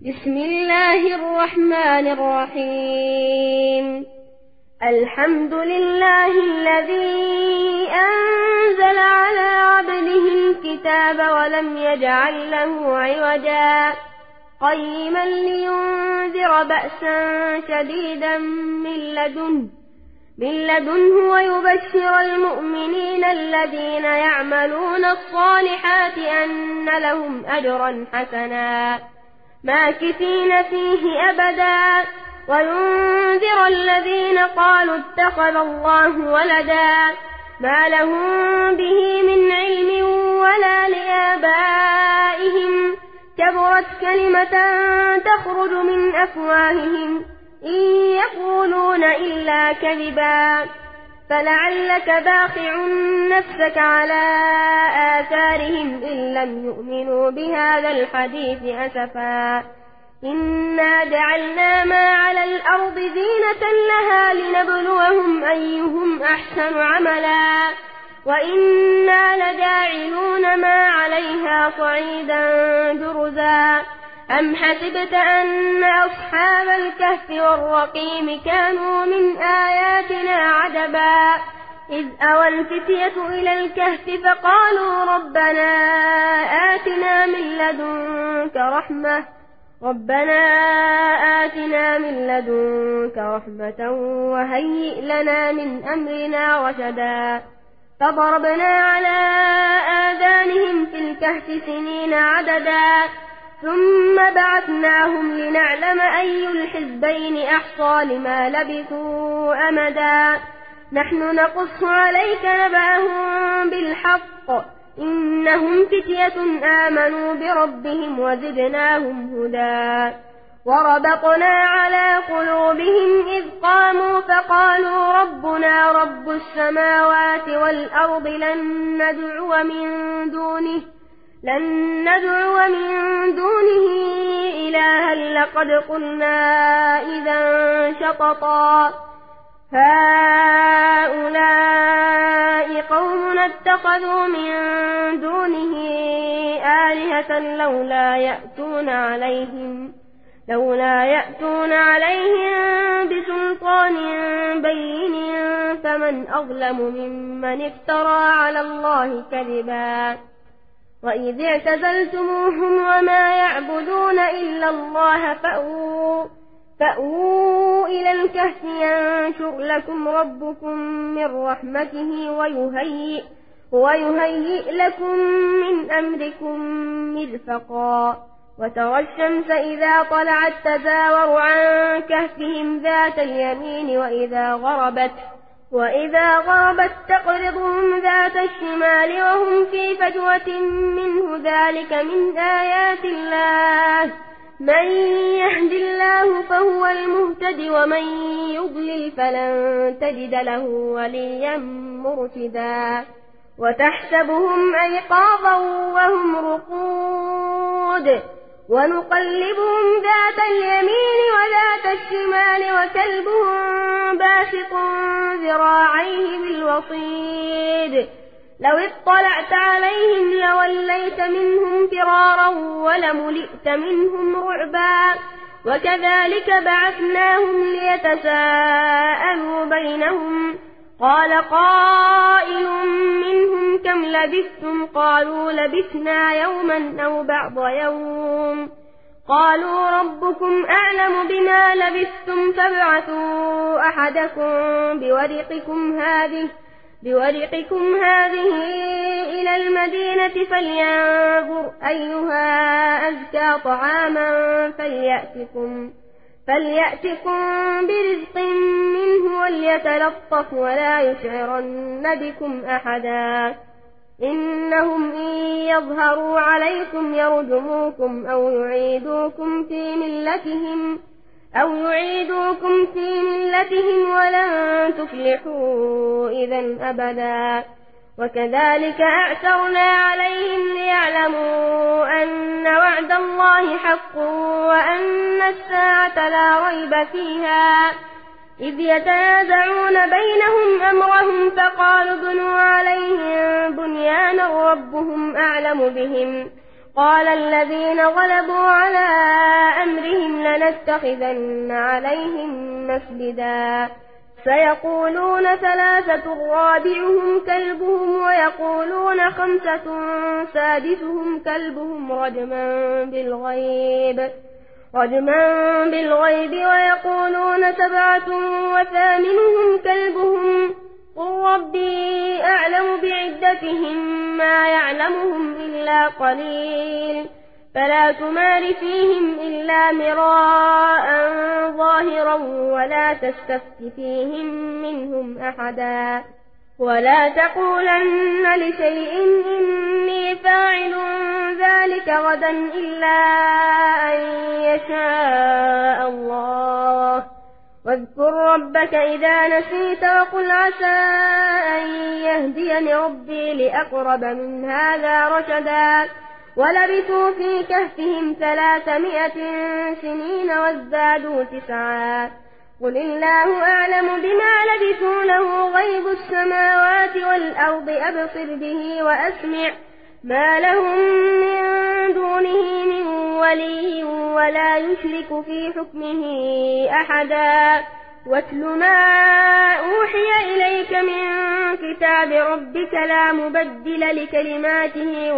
بسم الله الرحمن الرحيم. الحمد لله الذي أنزل على عبده الكتاب ولم يجعل له عوجا قيما لينذر بأسا شديدا من لدنه ويبشر المؤمنين الذين يعملون الصالحات أن لهم أجرا حسنا ماكثين فيه أبدا وينذر الذين قالوا اتخذ الله ولدا ما لهم به من علم ولا لآبائهم كبرت كلمة تخرج من أفواههم إن يقولون إلا كذبا فلعلك باخع نفسك على آثارهم إن لم يؤمنوا بهذا الحديث أسفا إنا جعلنا ما على الأرض زينة لها لنبلوهم أيهم أحسن عملا وإنا لجاعلون ما عليها صعيدا جرزا أم حسبت أن أصحاب الكهف والرقيم كانوا من آياتنا عجبا إذ أوى الفتية إلى الكهف فقالوا ربنا آتنا من لدنك رحمة وهيئ لنا من أمرنا رشدا فضربنا على آذانهم في الكهف سنين عددا ثم بعثناهم لنعلم أي الحزبين أحصى لما لبثوا أمدا نحن نقص عليك نبأهم بالحق إنهم فتية آمنوا بربهم وزدناهم هدى وربطنا على قلوبهم إذ قاموا فقالوا ربنا رب السماوات والأرض لن ندعو من دونه إلها لقد قلنا إذا شططا هؤلاء قوم اتخذوا من دونه آلهة لولا يأتون عليهم بسلطان بين فمن أظلم ممن افترى على الله كذبا وإذ اعتزلتموهم وما يعبدون إلا الله فأووا إلى الكهف ينشر لكم ربكم من رحمته ويهيئ لكم من أمركم مرفقا وترى الشمس إذا طلعت تزاور عن كهفهم ذات اليمين وإذا غربت تقرضهم ذات الشمال وهم في فجوة منه ذلك من آيات الله من يهد الله فهو المهتد ومن يضلل فلن تجد له وليا مرشدا وتحسبهم أيقاظا وهم رقود ونقلبهم ذات اليمين وذات الشمال وكلبهم باسط ذراعيه بالوصيد لو اطلعت عليهم لوليت منهم فرارا ولملئت منهم رعبا وكذلك بعثناهم ليتساءلوا بينهم قال قائل منهم كم لبثتم قالوا لبثنا يوما أو بعض يوم قالوا ربكم أعلم بما لبثتم فابعثوا أحدكم بورقكم هذه إلى المدينة فلينظر أيها أزكى طعاما فليأتكم برزق منه وليتلطف ولا يشعرن بكم أحدا إنهم إن يظهروا عليكم يرجموكم أو يعيدوكم في ملتهم ولن تفلحوا إذا أبدا وكذلك أعثرنا عليهم ليعلموا أن وعد الله حق وأن الساعة لا ريب فيها إذ يتنازعون بينهم أمرهم فقالوا ابنوا عليهم بنيانا ربهم أعلم بهم قال الذين غلبوا على أمر لنتخذن عليهم مسجدا سيقولون 3 رابعهم كلبهم ويقولون 5 سادسهم كلبهم رجما بالغيب ويقولون 7 وثامنهم كلبهم قل ربي أعلم بعدتهم ما يعلمهم إلا قليل فلا تمار فيهم إلا مراء ظاهرا ولا تستفت فيهم منهم أحدا ولا تقولن لشيء إني فاعل ذلك غدا إلا أن يشاء الله واذكر ربك إذا نسيت وقل عسى أن يهديني ربي لأقرب من هذا رشدا ولبثوا في كهفهم 300 سنين وازدادوا 9 قل الله أعلم بما لبثوا له غيب السماوات والأرض أبصر به وأسمع ما لهم من دونه من ولي ولا يشرك في حكمه أحدا واتل ما أوحي إليك من كتاب ربك لا مبدل لكلماته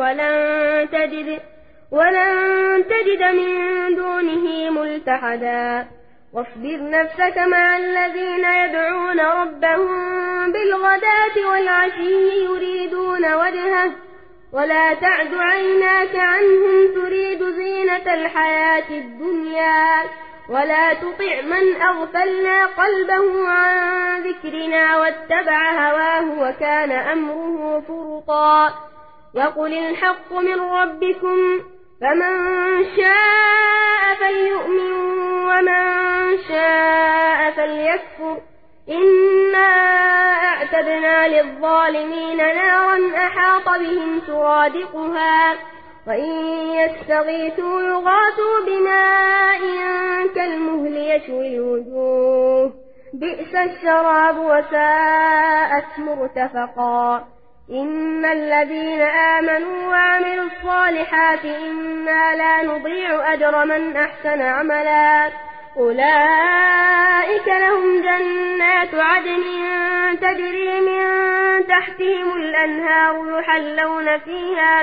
ولن تجد من دونه ملتحدا واصبر نفسك مع الذين يدعون ربهم بالغداة والعشي يريدون وجهه ولا تعد عيناك عنهم تريد زينة الحياة الدنيا ولا تطع من أغفلنا قلبه عن ذكرنا واتبع هواه وكان أمره فرطا وقل الحق من ربكم فمن شاء فليؤمن ومن شاء فليكفر إنا أعتدنا للظالمين نارا أحاط بهم سرادقها وإن يستغيثوا يغاثوا بماء كالمهل يشوي الوجوه بئس الشراب وساءت مرتفقا إن الذين آمنوا وعملوا الصالحات إنا لا نضيع أجر من أحسن عملا أولئك لهم جنات عدن تجري من تحتهم الأنهار يحلون فيها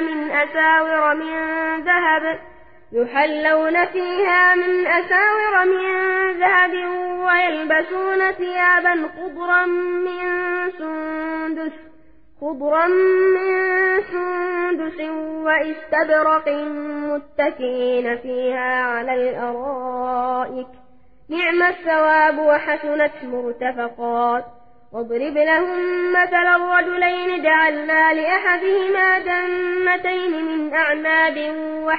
من أساور من ذهب ويلبسون ثيابا خضرا من سندس واستبرق متكئين فيها على الأرائك نعم الثواب وحسنت مرتفقات واضرب لهم مثل الرجلين جعلنا لأحدهما جنتين من أعناب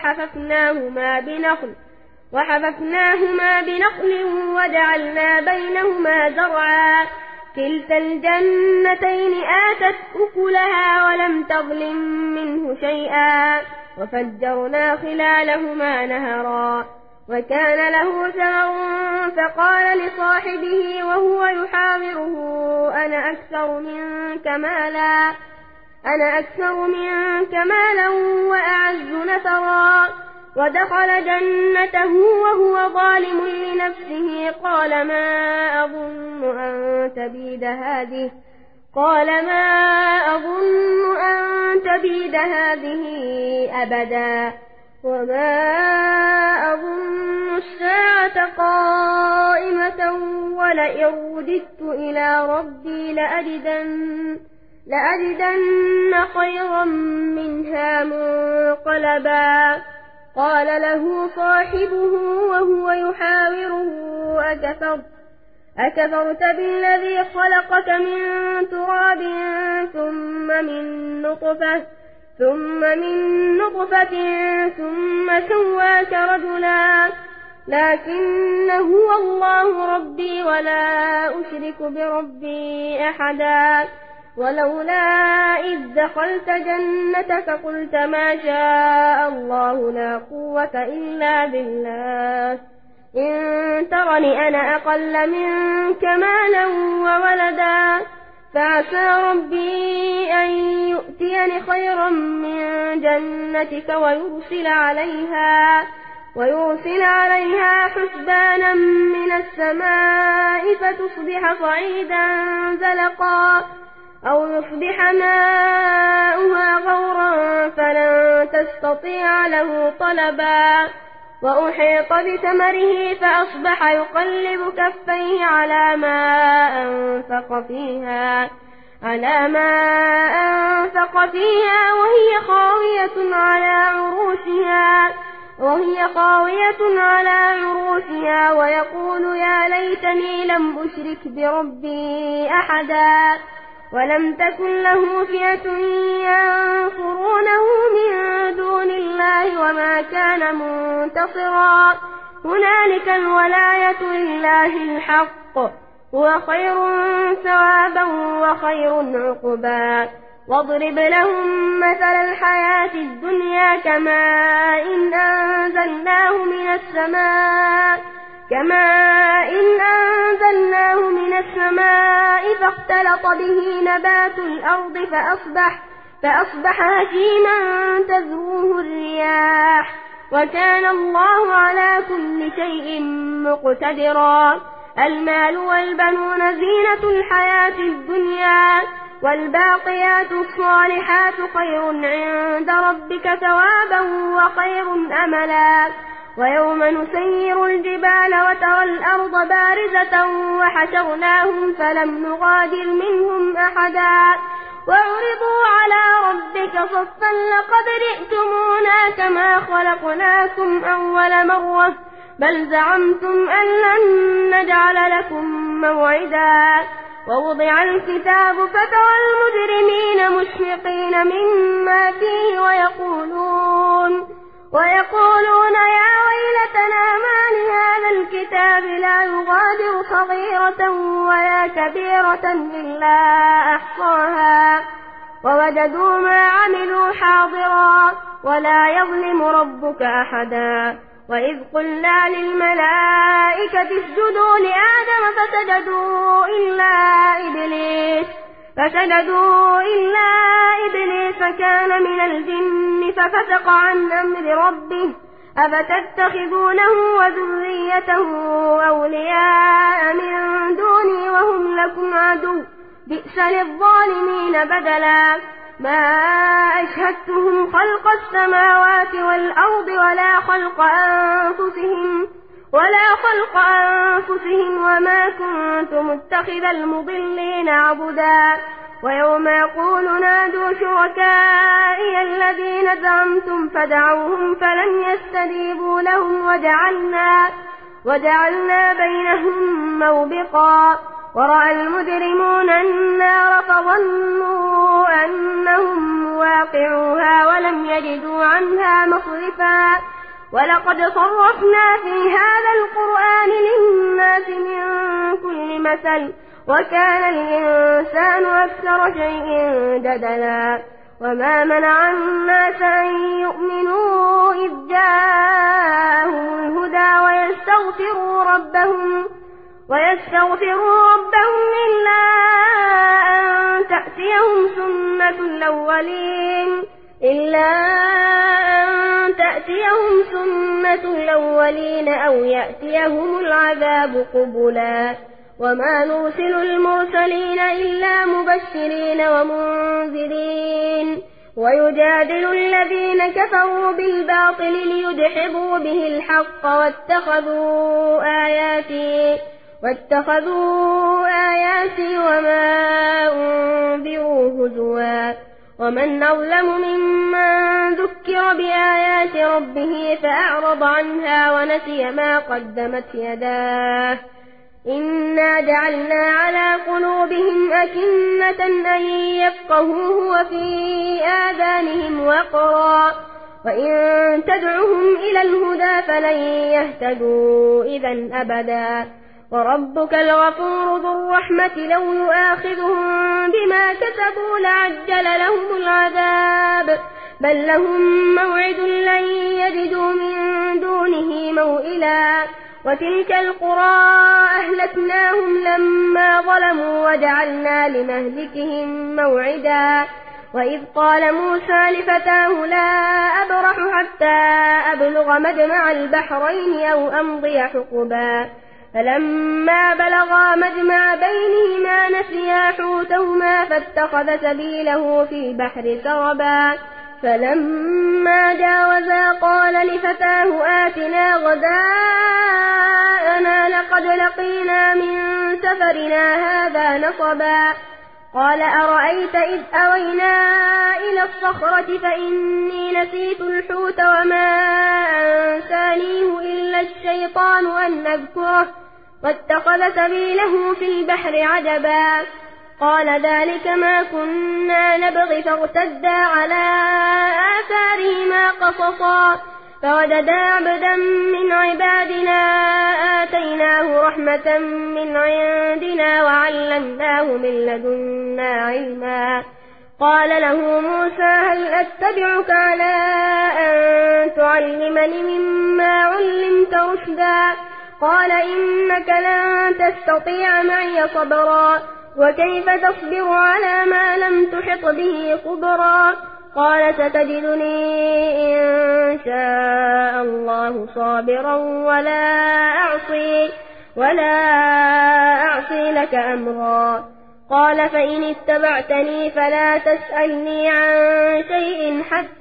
وحففناهما بنخل وجعلنا بينهما زرعا كلتا الجنتين آتت أكلها ولم تظلم منه شيئا وفجرنا خلالهما نهرا وكان له ثمر فقال لصاحبه وهو يحاوره أنا أكثر منك مالا وأعز نفرا ودخل جنته وهو ظالم لنفسه قال ما أظن أن تبيد هذه أبدا وما أظن الساعة قائمة ولئن رددت إلى ربي لأجدن خيرا منها منقلبا قال له صاحبه وهو يحاوره أكفرت بالذي خلقك من تراب ثم من نطفة ثم سواك رجلا لكن هو الله ربي ولا أشرك بربي أحدا ولولا إذ دخلت جنتك قلت ما شاء الله لا قوة إلا بالله إن ترني أنا أقل منك مالا وولدا فعسى ربي أن يؤتيني خيرا من جنتك ويرسل عليها حسبانا من السماء فتصبح صعيدا زلقا أو يصبح ماؤها غورا فلن تستطيع له طلبا وأحيط بثمره فأصبح يقلب كفيه على ما أنفق فيها وهي خاوية على عروشها ويقول يا ليتني لم أشرك بربي أحدا ولم تكن له فئة ينصرونه من دون الله وما كان منتصرا هنالك الولاية لله الحق هو خير ثوابا وخير عقبا واضرب لهم مثل الحياة الدنيا كماء إن أنزلناه من السماء فاختلط به نبات الأرض فأصبح هشيما تذروه الرياح وكان الله على كل شيء مقتدرا المال والبنون زينة الحياة الدنيا والباقيات الصالحات خير عند ربك ثوابا وخير أملا ويوم نسير الجبال وترى الأرض بارزة وحشرناهم فلم نغادر منهم أحدا وعرضوا على ربك صفا لقد جئتمونا كما خلقناكم أول مرة بل زعمتم أن لن نجعل لكم موعدا ووضع الكتاب فترى المجرمين مشفقين مما فيه ويقولون يا ويلتنا ما لهذا الكتاب لا يغادر صغيرة ولا كبيرة إلا أحصاها ووجدوا ما عملوا حاضرا ولا يظلم ربك أحدا وإذ قلنا للملائكة اسجدوا لآدم فسجدوا إلا إبليس كان من الجن ففسق عن أمر ربه أفتتخذونه وذريته أولياء من دوني وهم لكم عدو بئس للظالمين بدلا ما أشهدتهم خلق السماوات والأرض ولا خلق أنفسهم وما كنت متخذ المضلين عبدا ويوم يقول نادوا شركائي الذين زعمتم فدعوهم فلم يستجيبوا لهم وجعلنا بينهم موبقا ورأى المجرمون النار فظنوا أنهم واقعوها ولم يجدوا عنها مصرفا ولقد صرفنا في هذا القرآن للناس من كل مثل وكان الإنسان أكثر شيء جدلا وما منع الناس أن يؤمنوا إذ جاءهم الهدى ويستغفروا ربهم إلا أن تأتيهم سنة الأولين أو يأتيهم العذاب قبلا وما نرسل المرسلين إلا مبشرين ومنذرين ويجادل الذين كفروا بالباطل ليدحضوا به الحق واتخذوا آياتي وما أنذروا هزوا ومن أظلم ممن ذكر بآيات ربه فأعرض عنها ونسي ما قدمت يداه إنا جعلنا على قلوبهم أكنة أن يفقهوه وفي آذانهم وقرا وإن تدعهم إلى الهدى فلن يهتدوا إذا أبدا وربك الغفور ذو الرحمة لو يؤاخذهم بما كسبوا لعجل لهم العذاب بل لهم موعد لن يجدوا من دونه موئلا وتلك القرى أهلكناهم لما ظلموا وجعلنا لمهلكهم موعدا وإذ قال موسى لفتاه لا أبرح حتى أبلغ مجمع البحرين أو أمضي حقبا فلما بلغا مجمع بينهما نسيا حوتهما فاتخذ سبيله في البحر سربا فلما جاوزا قال لفتاه آتنا غداءنا لقد لقينا من سفرنا هذا نصبا قال أرأيت إذ أوينا إلى الصخرة فإني نسيت الحوت وما أنسانيه إلا الشيطان أن أذكره واتخذ سبيله في البحر عجبا قال ذلك ما كنا نبغي فارتدا على آثارهما قصصا فوجدا عبدا من عبادنا آتيناه رحمة من عندنا وعلمناه من لدنا علما قال له موسى هل أتبعك على أن تعلمني مما علمت رشدا قال إنك لن تستطيع معي صبرا وكيف تصبر على ما لم تحط به خبرا قال ستجدني إن شاء الله صابرا ولا أعصي لك أمرا قال فإن اتبعتني فلا تسألني عن شيء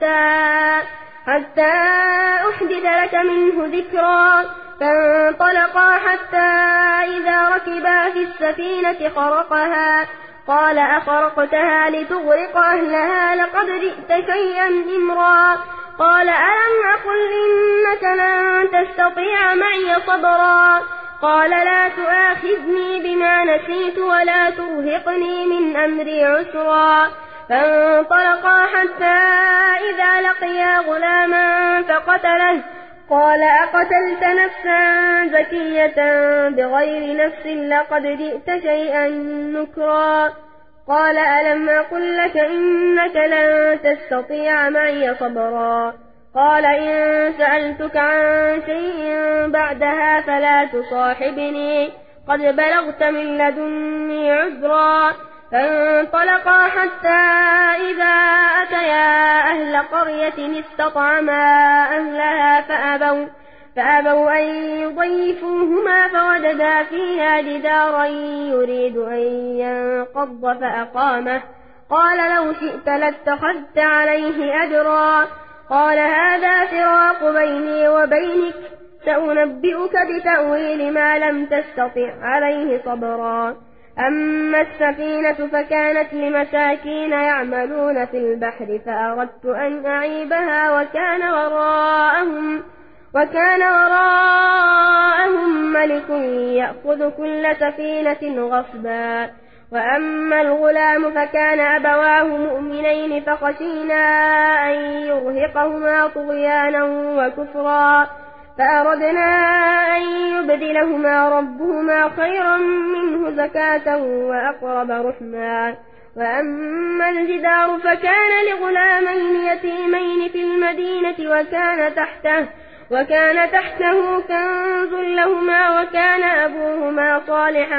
حتى أحدث لك منه ذكرا فانطلقا حتى إذا ركبا في السفينة خرقها قال أخرقتها لتغرق أهلها لقد جئت شيئا إمرا قال ألم أقل إنك لن تستطيع معي صبرا قال لا تؤاخذني بما نسيت ولا ترهقني من أمري عسرا فانطلقا حتى إذا لقيا غلاما فقتله قال أقتلت نفسا زكية بغير نفس لقد جئت شيئا نكرا قال ألم أقل لك إنك لن تستطيع معي صبرا قال إن سألتك عن شيء بعدها فلا تصاحبني قد بلغت من لدني عذرا فانطلقا حتى إذا أتيا أهل قرية استطعما أهلها فأبوا أن يضيفوهما فوجدا فيها جدارا يريد أن ينقض فأقامه قال لو شئت لاتخذت عليه أجرا قال هذا فراق بيني وبينك سأنبئك بتأويل ما لم تستطع عليه صبرا أما السفينة فكانت لمساكين يعملون في البحر فأردت أن أعيبها وكان وراءهم ملك يأخذ كل سفينة غصبا وأما الغلام فكان أبواه مؤمنين فخشينا أن يرهقهما طغيانا وكفرا فأردنا أن يبدلهما ربهما خيرا منه زكاة وأقرب رحما وأما الجدار فكان لغلامين يتيمين في المدينة وكان تحته كنز لهما وكان أبوهما صالحا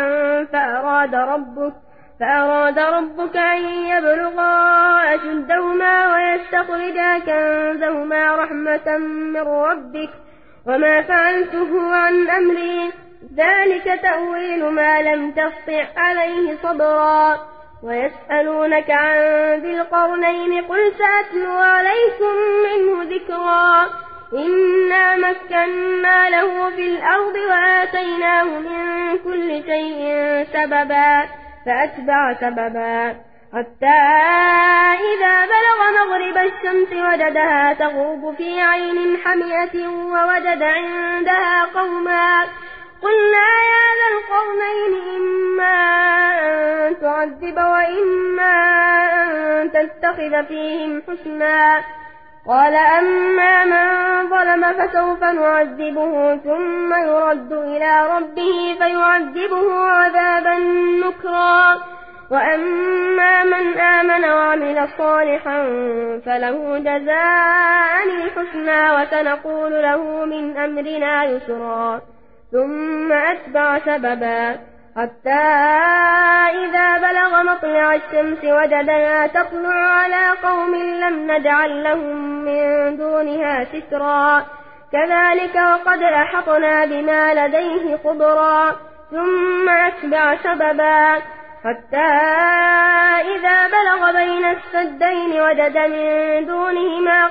فأراد ربك أن يبلغا أشدهما ويستخرجا كنزهما رحمة من ربك وما فعلته عن أمري ذلك تأويل ما لم تستطع عليه صبرا ويسألونك عن ذي القرنين قل سأتلو عليكم منه ذكرا إنا مكنا له في الأرض وآتيناه من كل شيء سببا فأتبع سببا حتى إذا بلغ مغرب الشمس وجدها تغرب في عين حمية ووجد عندها قوما قلنا يا ذا القرنين إما أن تعذب وإما أن تتخذ فيهم حسنا قال أما من ظلم فسوف نعذبه ثم يرد إلى ربه فيعذبه عذابا نكرا وأما من آمن وعمل صالحا فله جزاء الحسنى وسنقول له من أمرنا يسرا ثم أتبع سببا حتى إذا بلغ مطلع الشمس وجدها تطلع على قوم لم نجعل لهم من دونها سترا كذلك وقد أحطنا بما لديه خبرا ثم أتبع سببا حتى إذا بلغ بين السدين وجد من دونهما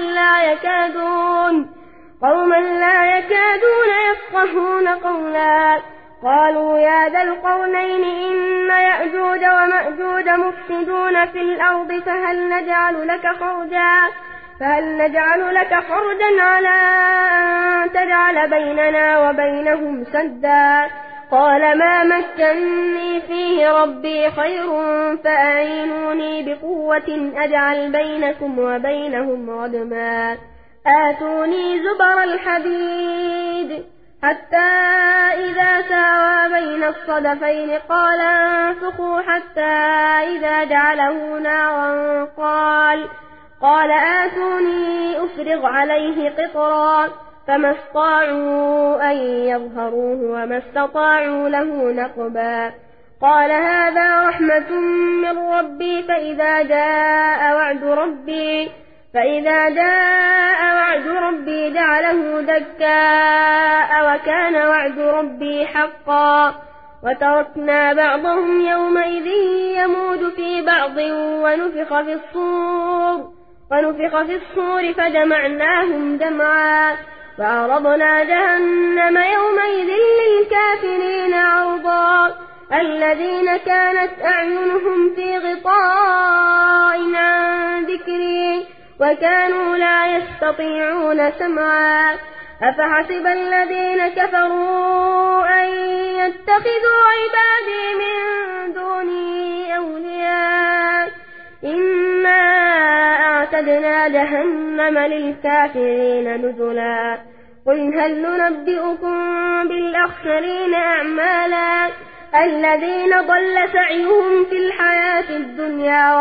قوما لا يكادون يفقهون قولا قالوا يا ذا القرنين إن يأجوج ومأجوج مفسدون في الأرض فهل نجعل لك خرجا على أن تجعل بيننا وبينهم سدا قال ما مكنني فيه ربي خير فأعينوني بقوة أجعل بينكم وبينهم ردما آتوني زبر الحديد حتى إذا ساوى بين الصدفين قال انفخوا حتى إذا جعله نارا قال آتوني أفرغ عليه قطرا فما استطاعوا أن يظهروه وما استطاعوا له نقبا قال هذا رحمة من ربي فإذا جاء وعد ربي جعله دكاء وكان وعد ربي حقا وتركنا بعضهم يومئذ يموج في بعض ونفخ في الصور فجمعناهم جمعا وعرضنا جهنم يومئذ للكافرين عرضا الذين كانت أعينهم في غطاء عن ذكري وكانوا لا يستطيعون سمعا أفحسب الذين كفروا أن يتخذوا عبادي من دوني أولياء إنا أعتدنا جهنم للكافرين نزلا قل هل ننبئكم بالأخسرين أعمالا الذين ضل سعيهم في الحياة الدنيا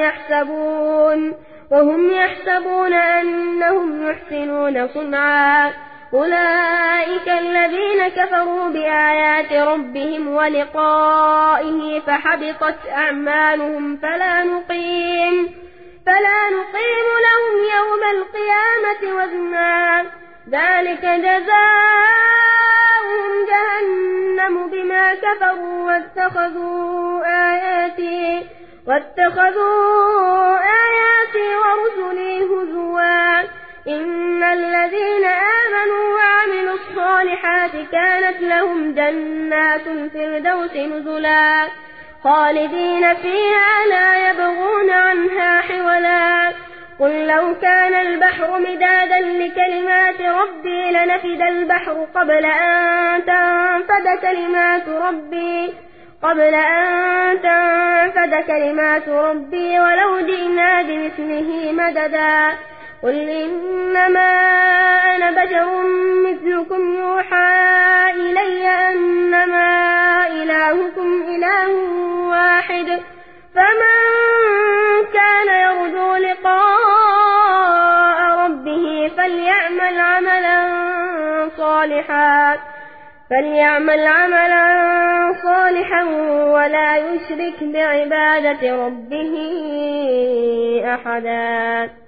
وهم يحسبون أنهم يحسنون صنعا أولئك الذين كفروا بآيات ربهم ولقائه فحبطت أعمالهم فلا نقيم لهم يوم القيامة وزنا ذلك جزاؤهم جهنم بما كفروا واتخذوا آياتي ورسلي هزوا إن الذين آمنوا وعملوا الصالحات كانت لهم جنات الفردوس نزلا خالدين فيها لا يبغون عنها حولا قل لو كان البحر مدادا لكلمات ربي لنفد البحر قبل أن تنفد كلمات ربي ولو جئنا بمثله مددا قل إنما أنا بشر مثلكم يوحى إلي أنما إلهكم إله واحد فمن كان يرجو لقاء ربه فليعمل عملا صالحا ولا يشرك بعبادة ربه أحدا.